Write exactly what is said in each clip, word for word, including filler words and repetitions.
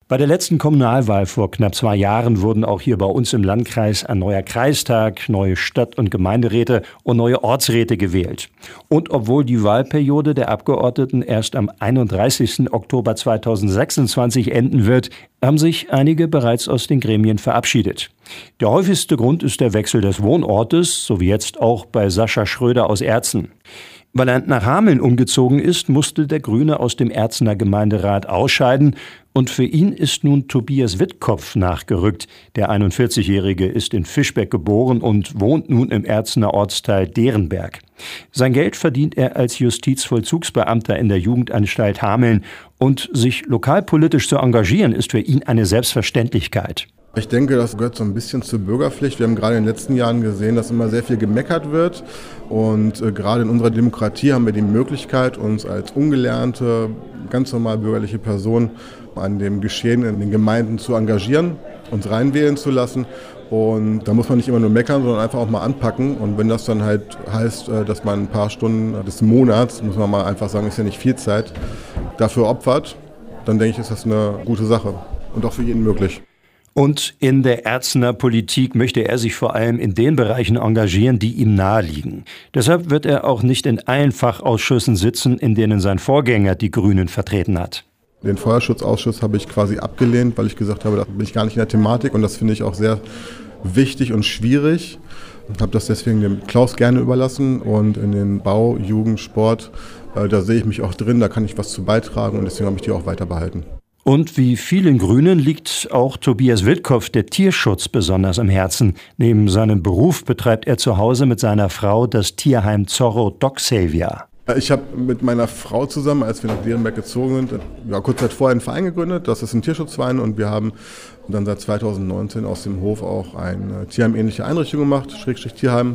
Bei der letzten Kommunalwahl vor knapp zwei Jahren wurden auch hier bei uns im Landkreis ein neuer Kreistag, neue Stadt- und Gemeinderäte und neue Ortsräte gewählt. Und obwohl die Wahlperiode der Abgeordneten erst am einunddreißigsten Oktober zweitausendsechsundzwanzig enden wird, haben sich einige bereits aus den Gremien verabschiedet. Der häufigste Grund ist der Wechsel des Wohnortes, so wie jetzt auch bei Sascha Schröder aus Erzen. Weil er nach Hameln umgezogen ist, musste der Grüne aus dem Erzener Gemeinderat ausscheiden und für ihn ist nun Tobias Wittkopf nachgerückt. Der einundvierzigjährige ist in Fischbeck geboren und wohnt nun im Erzener Ortsteil Derenberg. Sein Geld verdient er als Justizvollzugsbeamter in der Jugendanstalt Hameln und sich lokalpolitisch zu engagieren ist für ihn eine Selbstverständlichkeit. Ich denke, das gehört so ein bisschen zur Bürgerpflicht. Wir haben gerade in den letzten Jahren gesehen, dass immer sehr viel gemeckert wird. Und äh, gerade in unserer Demokratie haben wir die Möglichkeit, uns als ungelernte, ganz normal bürgerliche Person an dem Geschehen in den Gemeinden zu engagieren, uns reinwählen zu lassen. Und da muss man nicht immer nur meckern, sondern einfach auch mal anpacken. Und wenn das dann halt heißt, dass man ein paar Stunden des Monats, muss man mal einfach sagen, ist ja nicht viel Zeit, dafür opfert, dann denke ich, ist das eine gute Sache und auch für jeden möglich. Und in der Erzener Politik möchte er sich vor allem in den Bereichen engagieren, die ihm naheliegen. Deshalb wird er auch nicht in allen Fachausschüssen sitzen, in denen sein Vorgänger die Grünen vertreten hat. Den Feuerschutzausschuss habe ich quasi abgelehnt, weil ich gesagt habe, da bin ich gar nicht in der Thematik und das finde ich auch sehr wichtig und schwierig. Ich habe das deswegen dem Klaus gerne überlassen und in den Bau, Jugend, Sport, äh, da sehe ich mich auch drin, da kann ich was zu beitragen und deswegen habe ich die auch weiter behalten. Und wie vielen Grünen liegt auch Tobias Wittkopf der Tierschutz besonders am Herzen. Neben seinem Beruf betreibt er zu Hause mit seiner Frau das Tierheim Zorro Dog Savior. Ich habe mit meiner Frau zusammen, als wir nach Derenberg gezogen sind, ja, kurz Zeit vorher einen Verein gegründet. Das ist ein Tierschutzverein und wir haben dann seit zweitausendneunzehn aus dem Hof auch eine Tierheim-ähnliche Einrichtung gemacht, Schrägstrich Tierheim.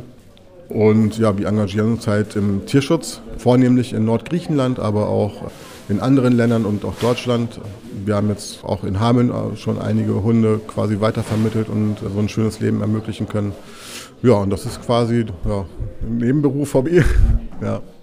Und ja, wir engagieren uns halt im Tierschutz, vornehmlich in Nordgriechenland, aber auch in anderen Ländern und auch Deutschland. Wir haben jetzt auch in Hameln schon einige Hunde quasi weitervermittelt und so ein schönes Leben ermöglichen können. Ja, und das ist quasi ja, ein Nebenberuf, Hobby. Ja.